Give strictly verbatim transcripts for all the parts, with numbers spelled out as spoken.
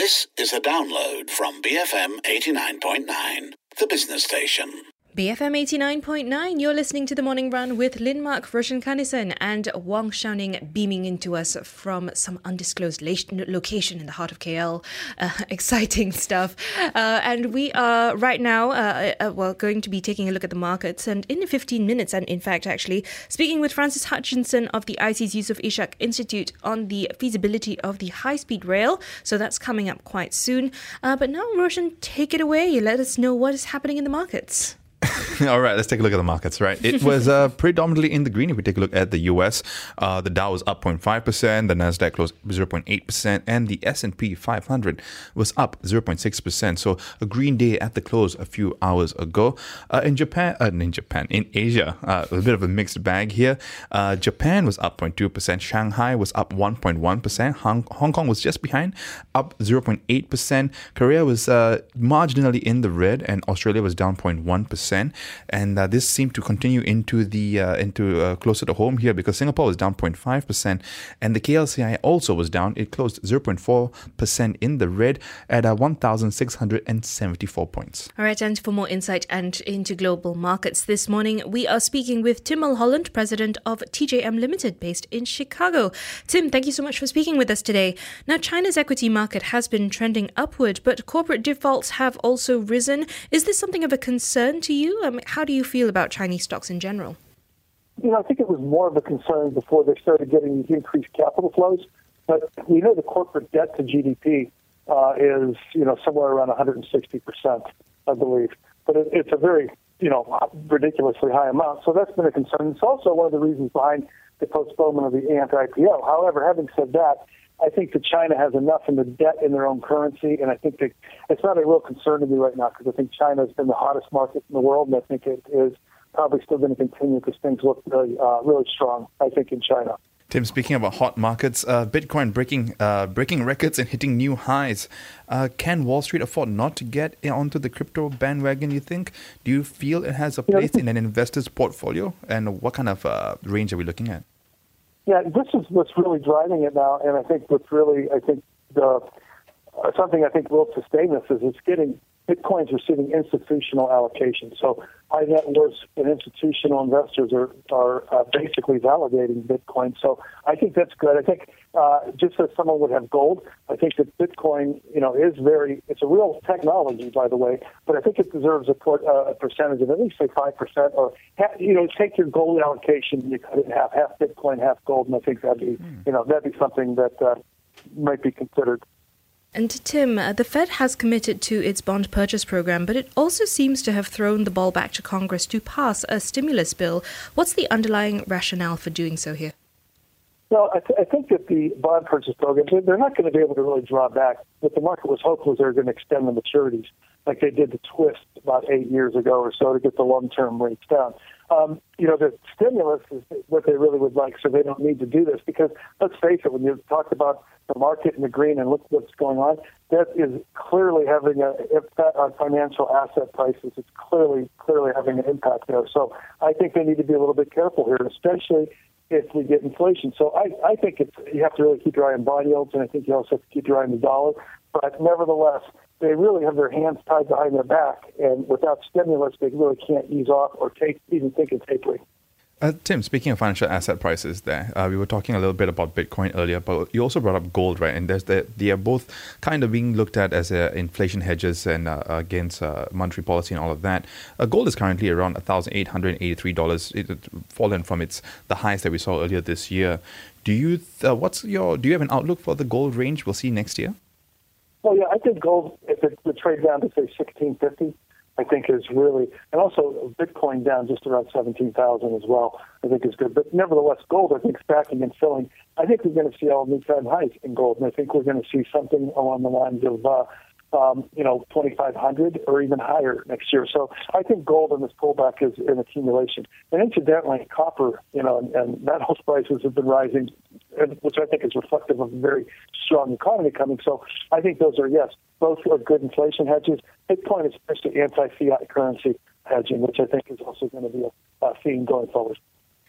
This is a download from B F M eighty-nine point nine, the business station. B F M eighty-nine point nine, you're listening to The Morning Run with Lin Mark, Roshan Kanison and Wang Xiaoning beaming into us from some undisclosed la- location in the heart of K L. Uh, exciting stuff. Uh, and we are right now, uh, uh, well, going to be taking a look at the markets. And in fifteen minutes, and in fact, actually, speaking with Francis Hutchinson of the I C S Yusof Ishak Institute on the feasibility of the high-speed rail. So that's coming up quite soon. Uh, but now, Roshan, take it away. Let us know what is happening in the markets. All right, let's take a look at the markets, right? It was uh, predominantly in the green. If we take a look at the U S, uh, the Dow was up zero point five percent, the Nasdaq closed zero point eight percent, and the S and P five hundred was up zero point six percent. So a green day at the close a few hours ago. Uh, in Japan, uh, in Japan, in Asia, uh, a bit of a mixed bag here. Uh, Japan was up zero point two percent, Shanghai was up one point one percent, Hong, Hong Kong was just behind, up zero point eight percent, Korea was uh, marginally in the red, and Australia was down zero point one percent. And uh, this seemed to continue into the uh, into uh, closer to home here because Singapore was down zero point five percent and the K L C I also was down. It closed zero point four percent in the red at uh, one thousand six hundred seventy-four points. All right, and for more insight and into global markets this morning, we are speaking with Tim Mulholland, president of T J M Limited, based in Chicago. Tim, thank you so much for speaking with us today. Now, China's equity market has been trending upward, but corporate defaults have also risen. Is this something of a concern to you? I mean, how do you feel about Chinese stocks in general? You know, I think it was more of a concern before they started getting these increased capital flows. But we know the corporate debt to G D P uh, is, you know, somewhere around one hundred sixty percent, I believe. But it, it's a very, you know, ridiculously high amount. So that's been a concern. It's also one of the reasons behind the postponement of the anti-I P O. However, having said that, I think that China has enough in the debt in their own currency, and I think that it's not a real concern to me right now because I think China has been the hottest market in the world, and I think it is probably still going to continue because things look really, uh, really strong, I think, in China. Tim, speaking about hot markets, uh, Bitcoin breaking uh, breaking records and hitting new highs. Uh, can Wall Street afford not to get onto the crypto bandwagon, you think? Do you feel it has a place in an investor's portfolio? And what kind of uh, range are we looking at? Yeah, this is what's really driving it now, and I think what's really, I think, the uh, something I think will sustain this is it's getting, Bitcoin's receiving institutional allocation. So high net worth and institutional investors are, are uh, basically validating Bitcoin. So I think that's good. I think uh, just as someone would have gold, I think that Bitcoin, you know, is very, it's a real technology, by the way, but I think it deserves a, port, uh, a percentage of at least say five percent or, you know, take your gold allocation, you cut it in half, half Bitcoin, half gold, and I think that'd be, mm. you know, that'd be something that uh, might be considered. And Tim, uh, the Fed has committed to its bond purchase program, but it also seems to have thrown the ball back to Congress to pass a stimulus bill. What's the underlying rationale for doing so here? Well, I, th- I think that the bond purchase program, they're not going to be able to really draw back. What the market was hoping was they were going to extend the maturities like they did the twist about eight years ago or so to get the long-term rates down. Um, you know, the stimulus is what they really would like, so they don't need to do this because, let's face it, when you talk about the market in the green and look what's going on, that is clearly having a impact on financial asset prices. It's clearly, clearly having an impact there. So I think they need to be a little bit careful here, especially if we get inflation. So I, I think it's, you have to really keep your eye on bond yields, and I think you also have to keep your eye on the dollar. But nevertheless, they really have their hands tied behind their back, and without stimulus, they really can't ease off or take, even think of tapering. Uh, Tim, speaking of financial asset prices there, uh, we were talking a little bit about Bitcoin earlier, but you also brought up gold, right? And there's the, they are both kind of being looked at as uh, inflation hedges and uh, against uh, monetary policy and all of that. Uh, gold is currently around one thousand eight hundred eighty-three dollars. It, it's fallen from its the highs that we saw earlier this year. Do you th- uh, what's your do you have an outlook for the gold range we'll see next year? Well, yeah, I think gold, if it would trade down to say sixteen fifty, I think is really, and also Bitcoin down just around seventeen thousand as well, I think is good. But nevertheless, gold, I think, stacking and filling, I think we're going to see all new-time highs in gold, and I think we're going to see something along the lines of, uh, um, you know, twenty-five hundred or even higher next year. So I think gold in this pullback is an accumulation. And incidentally, copper, you know, and, and metals prices have been rising, which I think is reflective of a very strong economy coming. So I think those are, yes, both are good inflation hedges. Bitcoin is especially anti-fiat currency hedging, which I think is also going to be a, a theme going forward.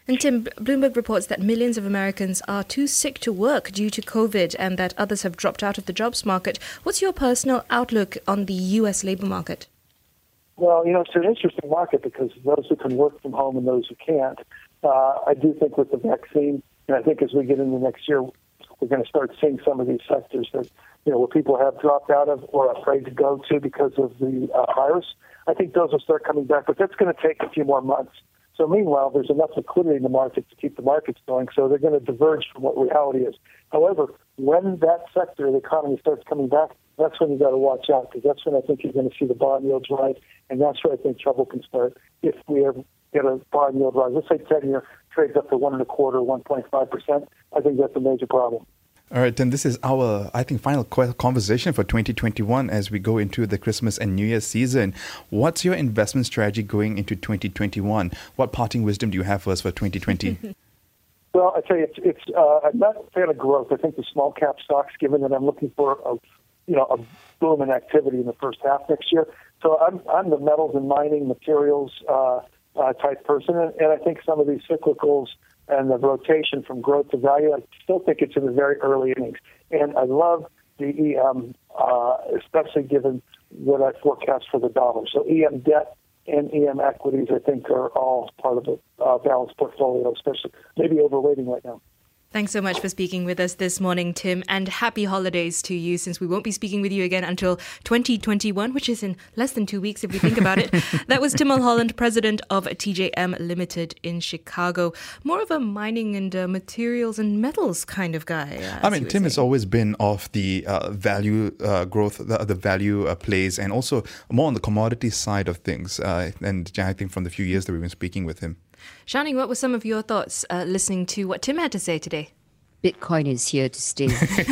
And Tim, Bloomberg reports that millions of Americans are too sick to work due to COVID and that others have dropped out of the jobs market. What's your personal outlook on the U S labor market? Well, you know, it's an interesting market because those who can work from home and those who can't. Uh, I do think with the vaccine, and I think as we get into next year, we're going to start seeing some of these sectors that, you know, where people have dropped out of or are afraid to go to because of the uh, virus. I think those will start coming back, but that's going to take a few more months. So meanwhile, there's enough liquidity in the market to keep the markets going, so they're going to diverge from what reality is. However, when that sector of the economy starts coming back, that's when you've got to watch out, because that's when I think you're going to see the bond yields rise, and that's where I think trouble can start. If we ever get a bond yield rise, let's say ten-year trades up to one and a quarter, one point five percent, I think that's a major problem. All right, then this is our, I think, final conversation for twenty twenty-one as we go into the Christmas and New Year's season. What's your investment strategy going into twenty twenty-one? What parting wisdom do you have for us for twenty twenty? Well, I tell you, it's, it's uh, I'm not a fan of growth. I think the small cap stocks, given that I'm looking for a, you know, a boom in activity in the first half next year. So I'm I'm the metals and mining materials uh, uh, type person, and, and I think some of these cyclicals and the rotation from growth to value, I still think it's in the very early innings. And I love the E M, uh, especially given what I forecast for the dollar. So E M debt and E M equities, I think, are all part of a uh, balanced portfolio, especially maybe overweighting right now. Thanks so much for speaking with us this morning, Tim, and happy holidays to you, since we won't be speaking with you again until twenty twenty-one, which is in less than two weeks if we think about it. That was Tim Mulholland, president of T J M Limited in Chicago. More of a mining and uh, materials and metals kind of guy. Uh, I mean, Tim saying. has always been of the uh, value uh, growth, the, the value uh, plays, and also more on the commodity side of things. Uh, and I think from the few years that we've been speaking with him. Shani, what were some of your thoughts uh, listening to what Tim had to say today? Bitcoin is here to stay.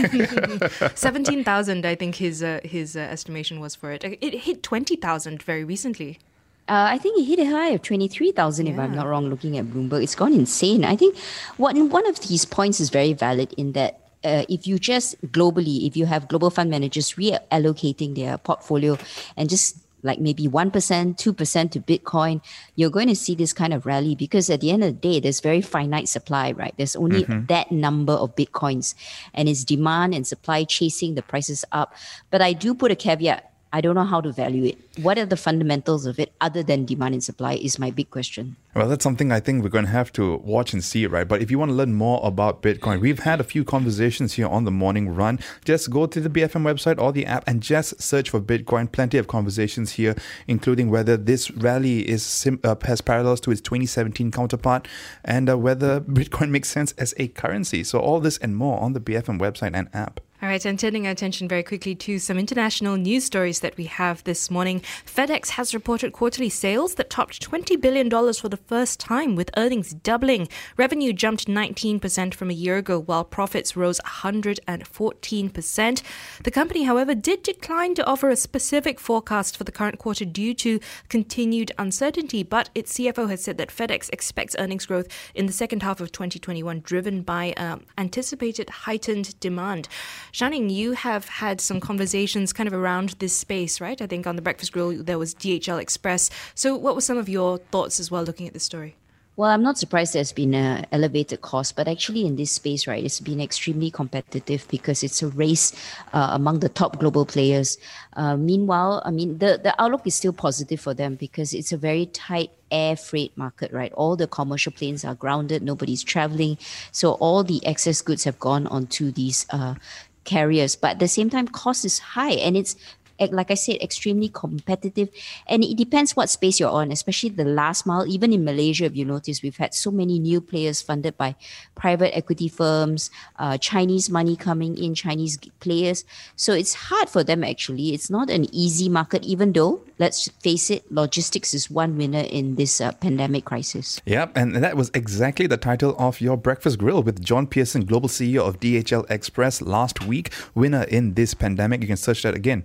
seventeen thousand, I think his uh, his uh, estimation was for it. It hit twenty thousand very recently. Uh, I think it hit a high of twenty-three thousand, yeah. If I'm not wrong, looking at Bloomberg. It's gone insane. I think one, one of these points is very valid in that Uh, if you just globally, if you have global fund managers reallocating their portfolio and just like maybe one percent, two percent to Bitcoin, you're going to see this kind of rally, because at the end of the day, there's very finite supply, right? There's only mm-hmm. that number of Bitcoins, and it's demand and supply chasing the prices up. But I do put a caveat. I don't know how to value it. What are the fundamentals of it other than demand and supply is my big question. Well, that's something I think we're going to have to watch and see, right? But if you want to learn more about Bitcoin, we've had a few conversations here on the Morning Run. Just go to the B F M website or the app and just search for Bitcoin. Plenty of conversations here, including whether this rally is sim- uh, has parallels to its twenty seventeen counterpart, and uh, whether Bitcoin makes sense as a currency. So all this and more on the B F M website and app. All right, and turning our attention very quickly to some international news stories that we have this morning. FedEx has reported quarterly sales that topped twenty billion dollars for the first time, with earnings doubling. Revenue jumped nineteen percent from a year ago, while profits rose one hundred fourteen percent. The company, however, did decline to offer a specific forecast for the current quarter due to continued uncertainty, but its C F O has said that FedEx expects earnings growth in the second half of twenty twenty-one, driven by um, anticipated heightened demand. Shanning, you have had some conversations kind of around this space, right? I think on the Breakfast Grill there was D H L Express. So what were some of your thoughts as well looking at this story? Well, I'm not surprised there's been an elevated cost, but actually in this space, right, it's been extremely competitive because it's a race uh, among the top global players. Uh, meanwhile, I mean, the, the outlook is still positive for them because it's a very tight air freight market, right? All the commercial planes are grounded, nobody's traveling. So all the excess goods have gone onto these uh, carriers. But at the same time, cost is high, and it's, like I said, extremely competitive. And it depends what space you're on, especially the last mile. Even in Malaysia, if you notice, we've had so many new players funded by private equity firms, uh, Chinese money coming in, Chinese players. So it's hard for them, actually. It's not an easy market, even though, let's face it, logistics is one winner in this uh, pandemic crisis. Yep, and that was exactly the title of your Breakfast Grill with John Pearson, Global C E O of D H L Express, last week. Winner in this pandemic. You can search that again on the B F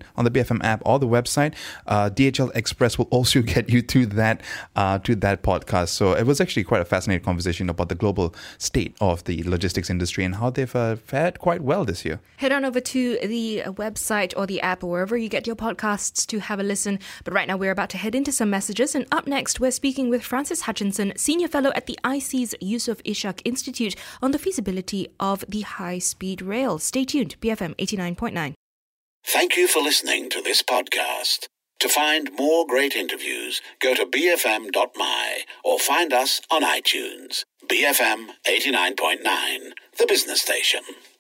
F M app or the website. Uh, D H L Express will also get you to that uh, to that podcast. So it was actually quite a fascinating conversation about the global state of the logistics industry and how they've uh, fared quite well this year. Head on over to the website or the app or wherever you get your podcasts to have a listen. But right now we're about to head into some messages, and up next we're speaking with Francis Hutchinson, Senior Fellow at the I C's Yusof Ishak Institute, on the feasibility of the high-speed rail. Stay tuned, B F M eighty-nine point nine. Thank you for listening to this podcast. To find more great interviews, go to b f m dot m y or find us on iTunes. B F M eighty-nine point nine, the business station.